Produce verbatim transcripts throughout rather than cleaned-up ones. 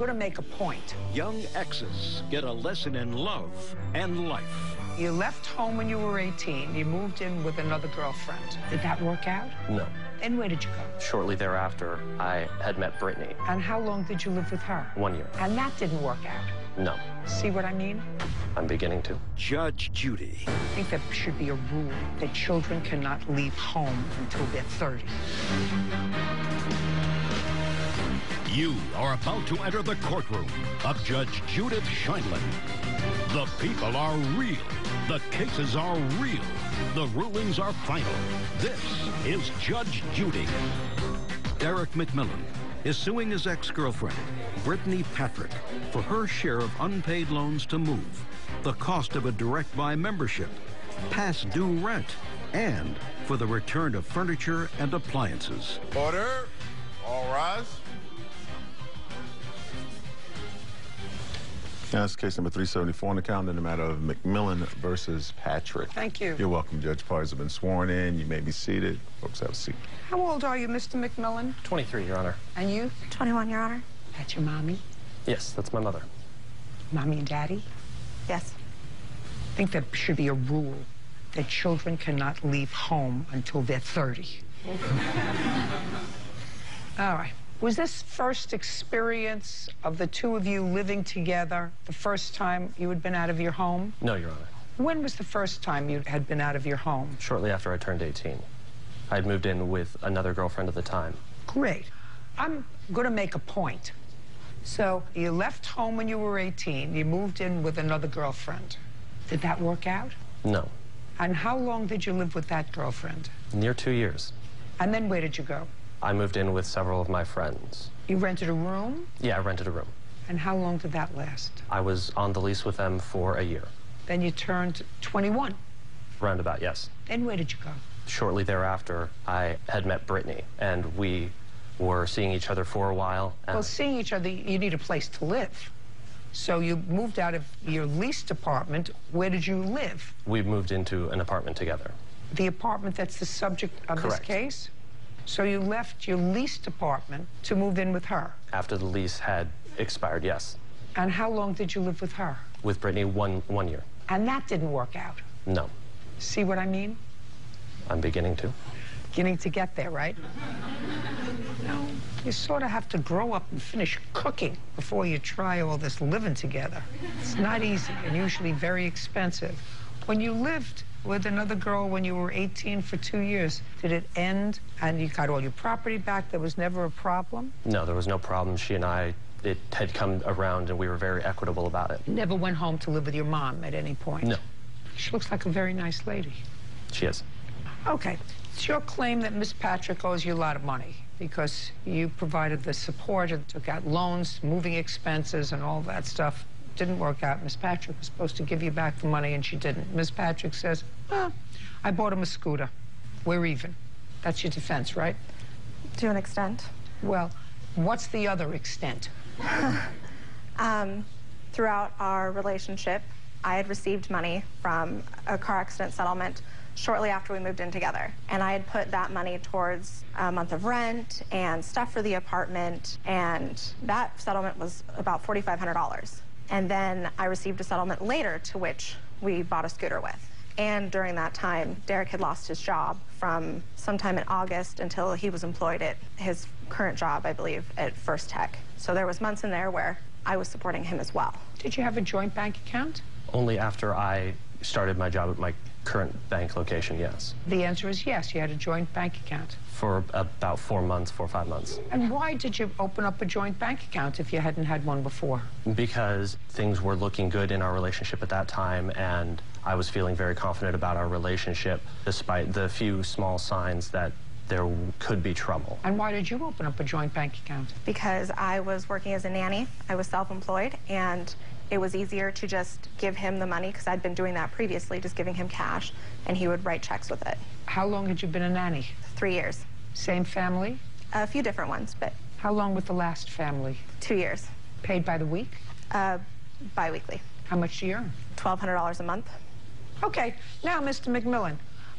Going to make a point. Young exes get a lesson in love and life. You left home when you were eighteen. You moved in with another girlfriend. Did that work out? No. And where did you go? Shortly thereafter, I had met Brittany. And how long did you live with her? One year. And that didn't work out? No. See what I mean? I'm beginning to. Judge Judy. I think there should be a rule that children cannot leave home until they're thirty. You are about to enter the courtroom of Judge Judith Sheindlin. The people are real. The cases are real. The rulings are final. This is Judge Judy. Derek McMillan is suing his ex-girlfriend, Brittany Patrick, for her share of unpaid loans to move, the cost of a direct buy membership, past due rent, and for the return of furniture and appliances. Order. All rise. Now, it's case number three seventy-four on the calendar in the matter of McMillan versus Patrick. Thank you. You're welcome, Judge. Parties have been sworn in. You may be seated. Folks, have a seat. How old are you, Mister McMillan? twenty-three, Your Honor. And you? twenty-one, Your Honor. That's your mommy? Yes, that's my mother. Mommy and daddy? Yes. I think there should be a rule that children cannot leave home until they're thirty. All right. Was this first experience of the two of you living together the first time you had been out of your home? No, Your Honor. When was the first time you had been out of your home? Shortly after I turned eighteen. I had moved in with another girlfriend at the time. Great. I'm going to make a point. So you left home when you were eighteen. You moved in with another girlfriend. Did that work out? No. And how long did you live with that girlfriend? Near two years. And then where did you go? I moved in with several of my friends. You rented a room? Yeah, I rented a room. And how long did that last? I was on the lease with them for a year. Then you turned twenty-one. Roundabout, yes. Then where did you go? Shortly thereafter, I had met Brittany, and we were seeing each other for a while. And Well, seeing each other, you need a place to live. So you moved out of your leased apartment. Where did you live? we moved into an apartment together. The apartment that's the subject of Correct. this case? So you left your leased apartment to move in with her. After the lease had expired, yes. And how long did you live with her? With Brittany, one, one year. And that didn't work out. No. See what I mean? I'm beginning to. Beginning to get there, right? No, you sort of have to grow up and finish cooking before you try all this living together. It's not easy and usually very expensive. When you lived with another girl when you were eighteen for two years, did it end and you got all your property back? There was never a problem? No, there was no problem. She and I, it had come around and we were very equitable about it. Never went home to live with your mom at any point? No. She looks like a very nice lady. She is. Okay. It's your claim that Miss Patrick owes you a lot of money because you provided the support and took out loans, moving expenses, and all that stuff. Didn't work out. Miss Patrick was supposed to give you back the money, and she didn't. Miss Patrick says, oh, I bought him a scooter. We're even. That's your defense, right? To an extent. Well, what's the other extent? um, throughout our relationship, I had received money from a car accident settlement shortly after we moved in together. And I had put that money towards a month of rent and stuff for the apartment, and that settlement was about four thousand five hundred dollars. And then I received a settlement later to which we bought a scooter with. And during that time, Derek had lost his job from sometime in August until he was employed at his current job, I believe, at First Tech. So there was months in there where I was supporting him as well. Did you have a joint bank account? Only after I started my job at my current bank location, yes. The answer is yes, you had a joint bank account. For about four months, four or five months. And why did you open up a joint bank account if you hadn't had one before? Because things were looking good in our relationship at that time, and I was feeling very confident about our relationship, despite the few small signs that there could be trouble. And why did you open up a joint bank account? Because I was working as a nanny. I was self-employed, and it was easier to just give him the money because I'd been doing that previously, just giving him cash, and he would write checks with it. How long had you been a nanny? Three years. Same family? A few different ones, but... How long with the last family? Two years. Paid by the week? Uh, bi-weekly. How much do you earn? twelve hundred dollars a month. Okay, now, Mister McMillan,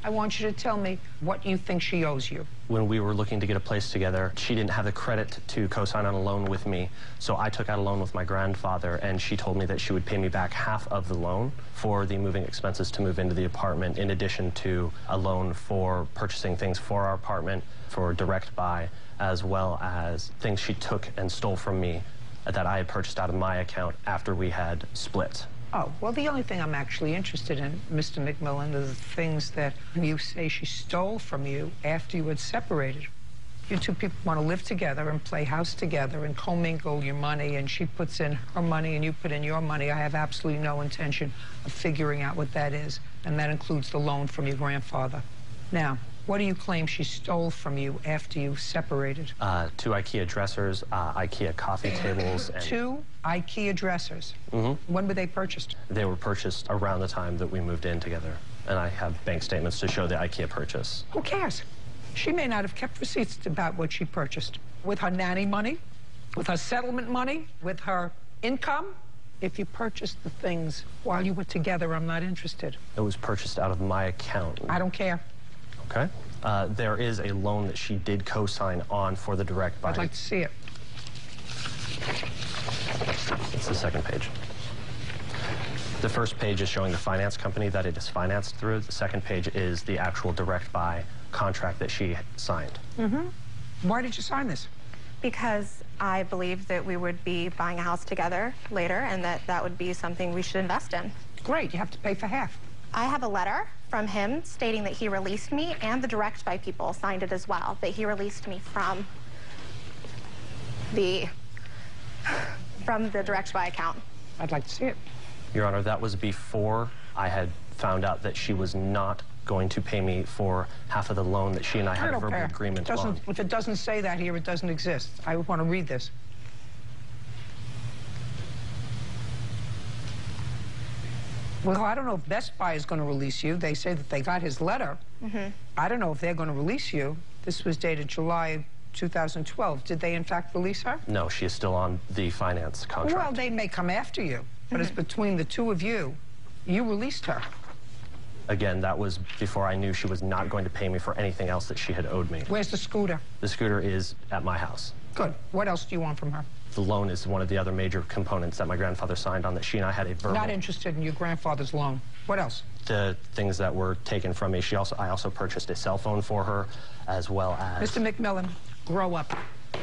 I want you to tell me what you think she owes you. When we were looking to get a place together, she didn't have the credit to co-sign on a loan with me, so I took out a loan with my grandfather, and she told me that she would pay me back half of the loan for the moving expenses to move into the apartment, in addition to a loan for purchasing things for our apartment, for direct buy, as well as things she took and stole from me that I had purchased out of my account after we had split. Oh, well, the only thing I'm actually interested in, Mister McMillan, is the things that you say she stole from you after you had separated. You two people want to live together and play house together and commingle your money, and she puts in her money and you put in your money. I have absolutely no intention of figuring out what that is, and that includes the loan from your grandfather. Now, what do you claim she stole from you after you separated? Uh, two IKEA dressers, uh, IKEA coffee tables. And Two IKEA dressers? Mm-hmm. When were they purchased? They were purchased around the time that we moved in together, and I have bank statements to show the IKEA purchase. Who cares? She may not have kept receipts about what she purchased. With her nanny money, with her settlement money, with her income. If you purchased the things while you were together, I'm not interested. It was purchased out of my account. I don't care. Okay. Uh, there is a loan that she did co-sign on for the direct buy. I'd like to see it. It's the second page. The first page is showing the finance company that it is financed through. The second page is the actual direct buy contract that she signed. Mm-hmm. Why did you sign this? Because I believed that we would be buying a house together later and that that would be something we should invest in. Great, you have to pay for half. I have a letter from him stating that he released me, and the direct buy people signed it as well, that he released me from the from the direct buy account. I'd like to see it. Your Honor, that was before I had found out that she was not going to pay me for half of the loan that she and I had I a don't verbal care. agreement It doesn't, on. if it doesn't say that here, it doesn't exist. I want to read this. Well, I don't know if Best Buy is going to release you. They say that they got his letter. Mm-hmm. I don't know if they're going to release you. This was dated July two thousand twelve. Did they, in fact, release her? No, she is still on the finance contract. Well, they may come after you, but mm-hmm. it's between the two of you. You released her. Again, that was before I knew she was not going to pay me for anything else that she had owed me. Where's the scooter? The scooter is at my house. Good. What else do you want from her? The loan is one of the other major components that my grandfather signed on that she and I had a verbal... Not interested in your grandfather's loan. What else? The things that were taken from me. She also, I also purchased a cell phone for her, as well as... Mister McMillan, grow up.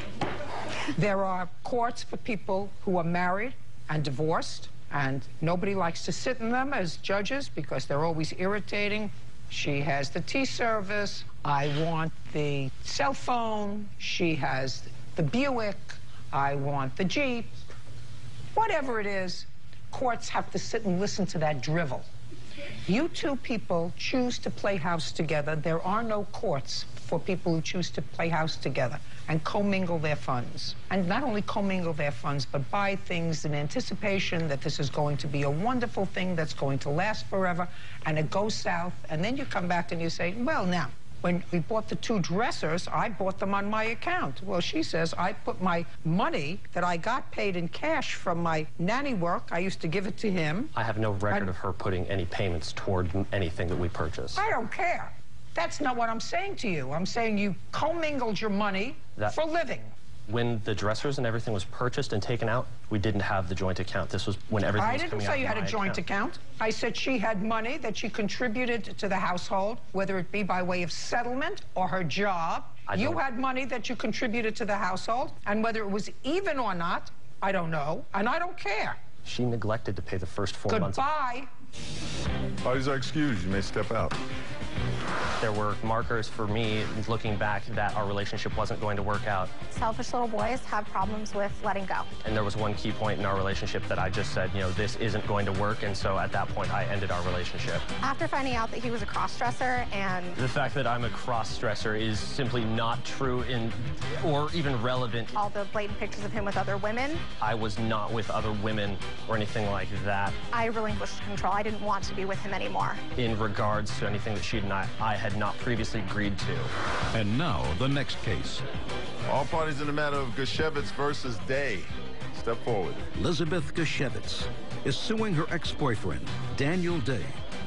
There are courts for people who are married and divorced, and nobody likes to sit in them as judges because they're always irritating. She has the tea service. I want the cell phone. She has the Buick. I want the Jeep. Whatever it is, courts have to sit and listen to that drivel. You two people choose to play house together. There are no courts for people who choose to play house together and commingle their funds. And not only commingle their funds, but buy things in anticipation that this is going to be a wonderful thing that's going to last forever, and it goes south, and then you come back and you say, well, now, when we bought the two dressers, I bought them on my account. Well, she says, I put my money that I got paid in cash from my nanny work, I used to give it to him. I have no record I, of her putting any payments toward anything that we purchased. I don't care. That's not what I'm saying to you. I'm saying you commingled your money that, for living. When the dressers and everything was purchased and taken out, we didn't have the joint account. This was when everything I was didn't coming say out you of had a my joint account. account. I said she had money that she contributed to the household, whether it be by way of settlement or her job. I you don't... had money that you contributed to the household, and whether it was even or not, I don't know, and I don't care. She neglected to pay the first four Goodbye. months. Goodbye. Parties are excused. You may step out. There were markers for me, looking back, that our relationship wasn't going to work out. Selfish little boys have problems with letting go. And there was one key point in our relationship that I just said, you know, this isn't going to work, and so at that point I ended our relationship. After finding out that he was a cross-dresser and... The fact that I'm a cross-dresser is simply not true in, or even relevant. All the blatant pictures of him with other women. I was not with other women or anything like that. I relinquished control. I didn't want to be with him anymore. In regards to anything that she and I, I had not previously agreed to. And now, the next case. All parties in the matter of Gashevitz versus Day. Step forward. Elizabeth Gashevitz is suing her ex-boyfriend, Daniel Day,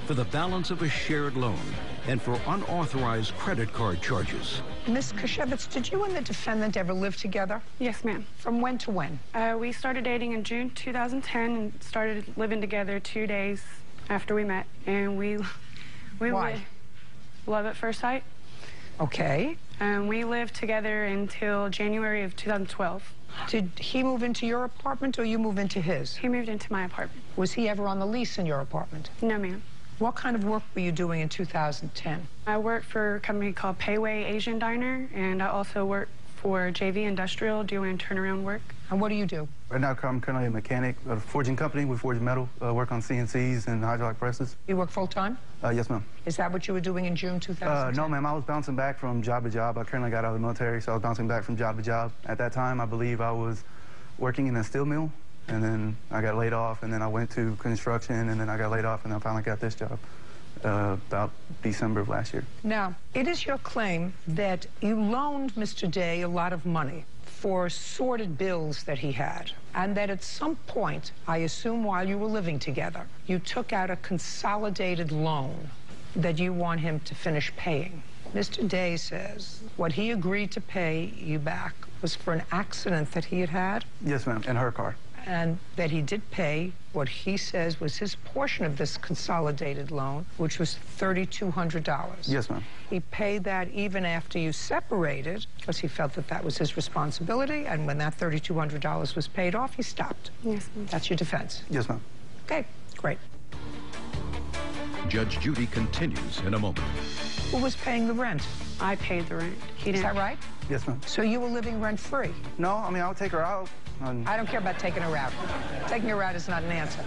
for the balance of a shared loan and for unauthorized credit card charges. Miz Kashevitz, did you and the defendant ever live together? Yes, ma'am. From when to when? Uh, we started dating in June two thousand ten and started living together two days after we met. And we, we Why? li- love at first sight. Okay. Um, we lived together until January of two thousand twelve. Did he move into your apartment or you move into his? He moved into my apartment. Was he ever on the lease in your apartment? No, ma'am. What kind of work were you doing in two thousand ten? I work for a company called Payway Asian Diner, and I also work for J V Industrial doing turnaround work. And what do you do? Right now, I'm currently a mechanic at a forging company. We forge metal, uh, work on C N Cs and hydraulic presses. You work full-time? Uh, yes, ma'am. Is that what you were doing in June two thousand ten? Uh, no, ma'am. I was bouncing back from job to job. I currently got out of the military, so I was bouncing back from job to job. At that time, I believe I was working in a steel mill, and then I got laid off, and then I went to construction, and then I got laid off, and I finally got this job uh, about December of last year. Now, it is your claim that you loaned Mister Day a lot of money for sordid bills that he had, and that at some point, I assume while you were living together, you took out a consolidated loan that you want him to finish paying. Mister Day says what he agreed to pay you back was for an accident that he had had, Yes, ma'am, in her car. and that he did pay what he says was his portion of this consolidated loan, which was three thousand two hundred dollars. Yes, ma'am. He paid that even after you separated because he felt that that was his responsibility, and when that three thousand two hundred dollars was paid off, he stopped. Yes, ma'am. That's your defense. Yes, ma'am. Okay, great. Judge Judy continues in a moment. Who was paying the rent? I paid the rent. He Is didn't. that right? Yes, ma'am. So you were living rent-free? No, I mean, I'll take her out. And I don't care about taking her out. Taking her out is not an answer.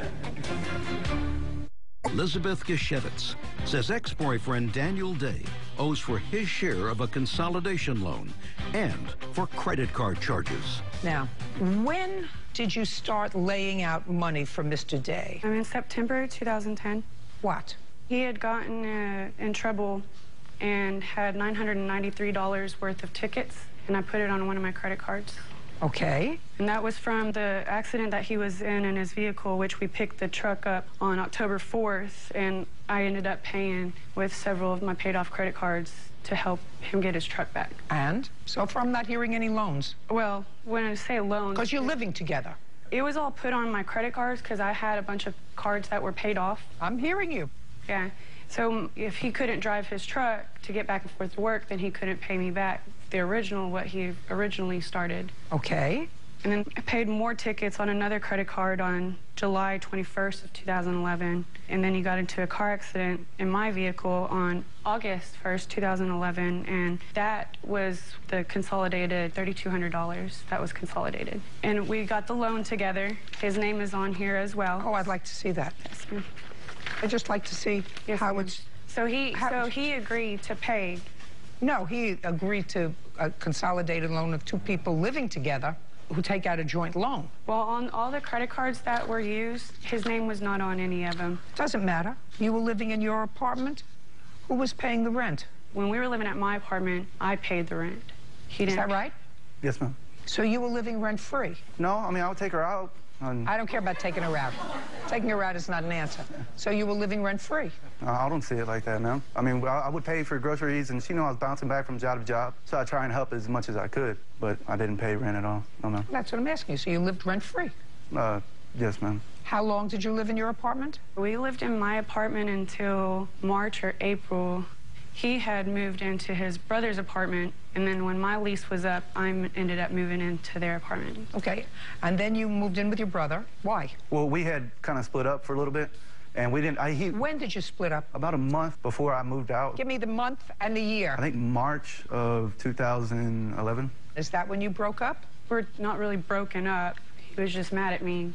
Elizabeth Gashevitz says ex-boyfriend Daniel Day owes for his share of a consolidation loan and for credit card charges. Now, when did you start laying out money for Mister Day? I'm in September two thousand ten. What? He had gotten uh, in trouble and had nine hundred ninety-three dollars worth of tickets, and I put it on one of my credit cards. Okay. And that was from the accident that he was in in his vehicle, which we picked the truck up on October fourth, and I ended up paying with several of my paid-off credit cards to help him get his truck back. And? So far, I'm not hearing any loans. Well, when I say loans... Because you're living together. It was all put on my credit cards because I had a bunch of cards that were paid off. I'm hearing you. Yeah. So if he couldn't drive his truck to get back and forth to work, then he couldn't pay me back the original, what he originally started. Okay. And then I paid more tickets on another credit card on July twenty-first of two thousand eleven. And then he got into a car accident in my vehicle on August first, two thousand eleven. And that was the consolidated three thousand two hundred dollars that was consolidated. And we got the loan together. His name is on here as well. Oh, I'd like to see that. Yes, ma'am. I'd just like to see Yes, how ma'am. it's... So he, how- so he agreed to pay. No, he agreed to a consolidated loan of two people living together who take out a joint loan. Well, on all the credit cards that were used, his name was not on any of them. Doesn't matter. You were living in your apartment. Who was paying the rent? When we were living at my apartment, I paid the rent. He Is didn't. that right? yes, ma'am. So you were living rent-free. No, I mean, I'll take her out. And I don't care about taking her out. Taking her out is not an answer. So you were living rent-free. Uh, I don't see it like that, ma'am. I mean, I, I would pay for groceries, and she knew I was bouncing back from job to job, so I try and help as much as I could, but I didn't pay rent at all. No, ma'am. That's what I'm asking you. So you lived rent-free. Uh, yes, ma'am. How long did you live in your apartment? We lived in my apartment until March or April. He had moved into his brother's apartment, and then when my lease was up, I ended up moving into their apartment. Okay. And then you moved in with your brother. Why? Well, we had kind of split up for a little bit, and we didn't. I, he, When did you split up? about a month before I moved out. Give me the month and the year. I think March of two thousand eleven. Is that when you broke up? We're not really broken up. He was just mad at me,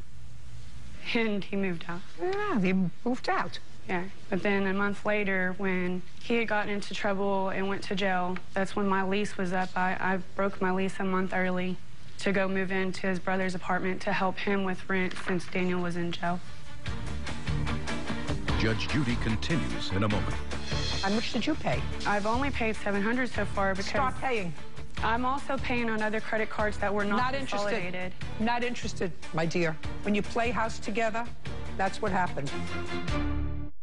and he moved out. Yeah, you moved out. Yeah, but then a month later, when he had gotten into trouble and went to jail, that's when my lease was up. I, I broke my lease a month early to go move into his brother's apartment to help him with rent since Daniel was in jail. Judge Judy continues in a moment. How much did you pay? I've only paid seven hundred dollars so far because Start paying. I'm also paying on other credit cards that were not, Not interested. consolidated. Not interested, my dear. When you play house together, that's what happened.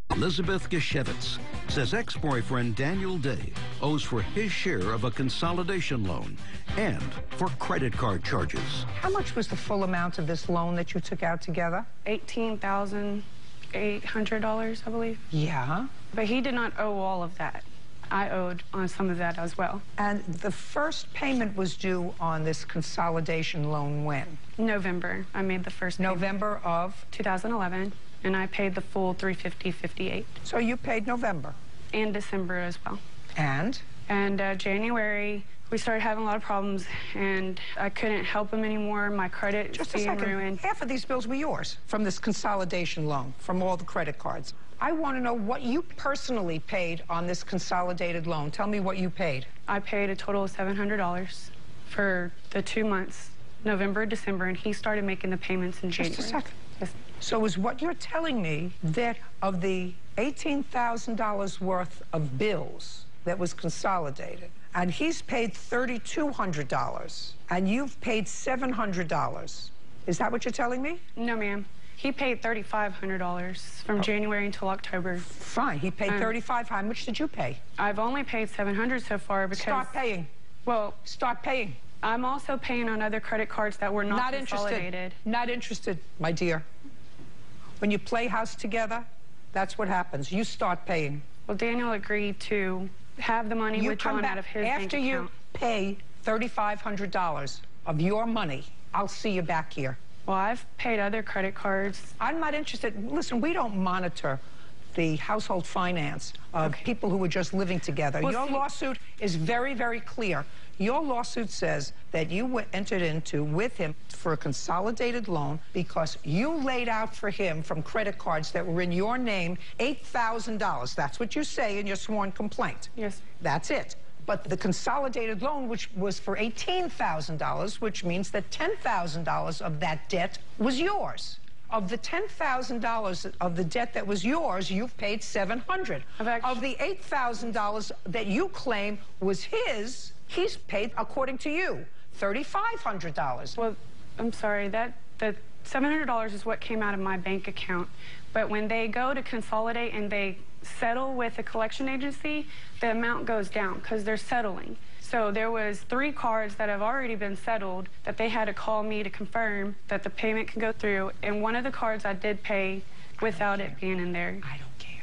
Elizabeth Geshevitz says ex-boyfriend Daniel Day owes for his share of a consolidation loan and for credit card charges. How much was the full amount of this loan that you took out together? eighteen thousand eight hundred dollars, I believe. Yeah. But he did not owe all of that. I owed on some of that as well. And the first payment was due on this consolidation loan when? November, I made the first payment. November of? two thousand eleven, and I paid the full three hundred fifty dollars and fifty-eight cents. So you paid November? And December as well. And? And uh, January, we started having a lot of problems, and I couldn't help him anymore. My credit Just was a being second. ruined. Half of these bills were yours from this consolidation loan, from all the credit cards. I want to know what you personally paid on this consolidated loan. Tell me what you paid. I paid a total of seven hundred dollars for the two months, November, December, and he started making the payments in January. Just a second. Yes. So is what you're telling me that of the eighteen thousand dollars worth of bills that was consolidated, and he's paid three thousand two hundred dollars, and you've paid seven hundred dollars, is that what you're telling me? No, ma'am. He paid three thousand five hundred dollars from Oh. January until October. Fine, he paid Um, thirty-five. How much did you pay? I've only paid seven hundred dollars so far because... Start paying. Well, Start paying. I'm also paying on other credit cards that were not, Not consolidated. interested. Not interested, my dear. When you play house together, that's what happens. You start paying. Well, Daniel agreed to have the money You withdrawn come back out of his after bank you account. pay thirty-five hundred dollars of your money. I'll see you back here. Well, I've paid other credit cards. I'm not interested. Listen, we don't monitor the household finance of Okay. people who are just living together. Well, Your see- lawsuit is very, very clear. Your lawsuit says that you were entered into with him for a consolidated loan because you laid out for him from credit cards that were in your name eight thousand dollars. That's what you say in your sworn complaint. Yes. That's it. But the consolidated loan, which was for eighteen thousand dollars, which means that ten thousand dollars of that debt was yours. Of the ten thousand dollars of the debt that was yours, you've paid seven hundred I've dollars. actu- Of the eight thousand dollars that you claim was his, he's paid, according to you, three thousand five hundred dollars. Well, I'm sorry, that the seven hundred dollars is what came out of my bank account. But when they go to consolidate and they settle with a collection agency, the amount goes down because they're settling. So there was three cards that have already been settled that they had to call me to confirm that the payment can go through. And one of the cards I did pay without it being in there. I don't care.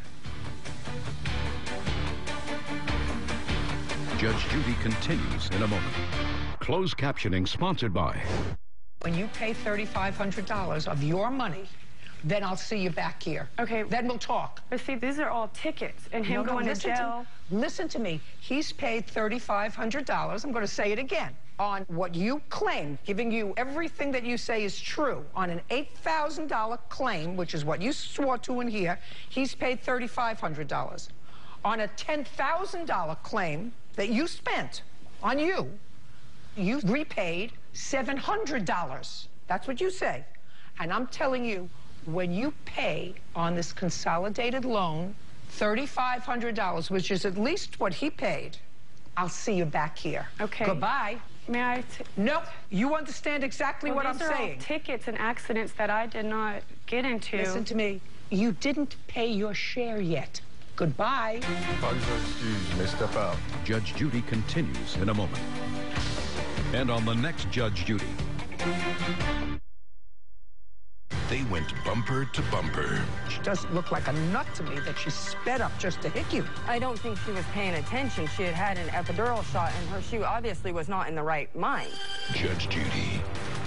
Judge Judy continues in a moment. Closed captioning sponsored by... When you pay three thousand five hundred dollars of your money, then I'll see you back here. Okay. Then we'll talk. But see, these are all tickets and him No, no, going to listen jail. listen to me. He's paid three thousand five hundred dollars. I'm going to say it again. On what you claim, giving you everything that you say is true, on an eight thousand dollar claim, which is what you swore to in here, he's paid three thousand five hundred dollars. On a ten thousand dollar claim that you spent on you, you repaid seven hundred dollars. That's what you say. And I'm telling you, when you pay on this consolidated loan three thousand five hundred dollars, which is at least what he paid, I'll see you back here. Okay. Goodbye. May I? T Nope. You understand exactly well, what I'm these are all saying. tickets and accidents that I did not get into. Listen to me. You didn't pay your share yet. Goodbye. Parties are excused. You may step out. Judge Judy continues in a moment. And on the next Judge Judy... They went bumper to bumper. She doesn't look like a nut to me that she sped up just to hit you. I don't think she was paying attention. She had had an epidural shot, and her shoe obviously was not in the right mind. Judge Judy.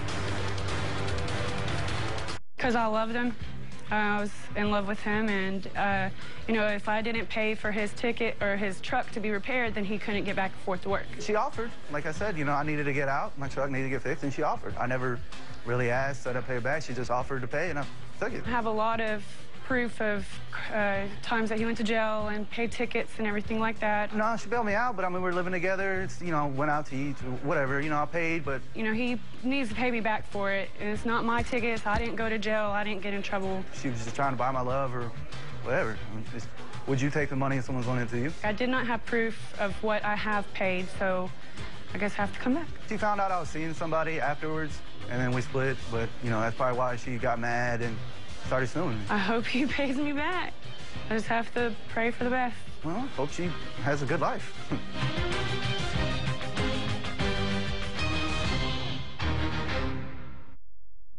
Because I loved him. Uh, I was in love with him, and, uh, you know, if I didn't pay for his ticket or his truck to be repaired, then he couldn't get back and forth to work. She offered. Like I said, you know, I needed to get out. My truck needed to get fixed, and she offered. I never really asked, said I'd pay her back. She just offered to pay, and I took it. I have a lot of proof of uh, times that he went to jail and paid tickets and everything like that. No, she bailed me out, but I mean, we were living together. It's, you know, went out to eat, whatever. You know, I paid, but... You know, he needs to pay me back for it. And it's not my tickets. I didn't go to jail. I didn't get in trouble. She was just trying to buy my love or whatever. I mean, it's, would you take the money if someone's loaning it to you? I did not have proof of what I have paid, so I guess I have to come back. She found out I was seeing somebody afterwards, and then we split. But, you know, that's probably why she got mad and started suing me. I hope he pays me back. I just have to pray for the best. Well, hope she has a good life.